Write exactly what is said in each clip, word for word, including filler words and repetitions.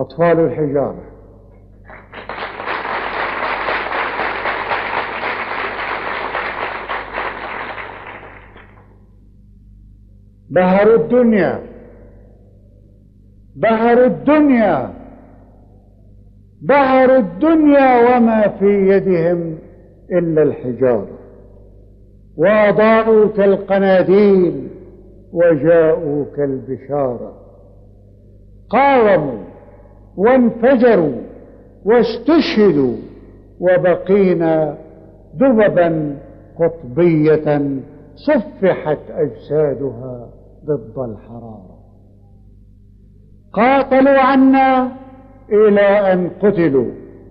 أطفال الحجارة. بهروا الدنيا، بهروا الدنيا، بهروا الدنيا وما في يدهم إلا الحجارة، وأضاءوا كالقناديل وجاءوا كالبشارة، قاوموا وانفجروا واستشهدوا، وبقينا دببا قطبية صفحت أجسادها ضد الحرارة. قاتلوا عنا إلى أن قتلوا،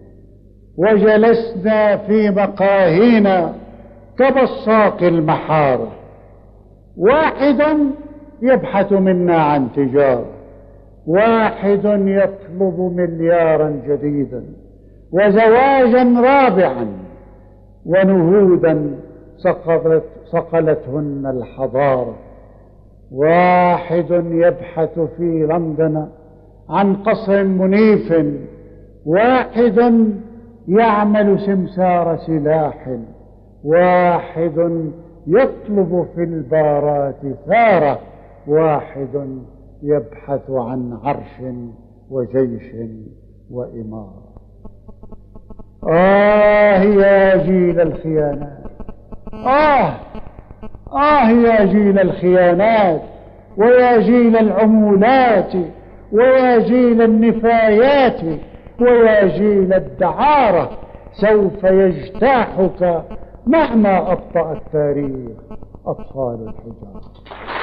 وجلسنا في مقاهينا كبصاق المحارة، واحد يبحث منا عن تجارة، واحد يطلب مليارا جديدا وزواجا رابعا ونهودا صقلت صقلتهن الحضارة، واحد يبحث في لندن عن قصر منيف، واحد يعمل سمسار سلاح، واحد يطلب في البارات ثارة، واحد يبحث عن عرش وجيش وإمارة. آه يا جيل الخيانات، آه آه يا جيل الخيانات، ويا جيل العمولات، ويا جيل النفايات، ويا جيل الدعارة، سوف يجتاحك مهما أبطأ التاريخ أطفال الحجارة.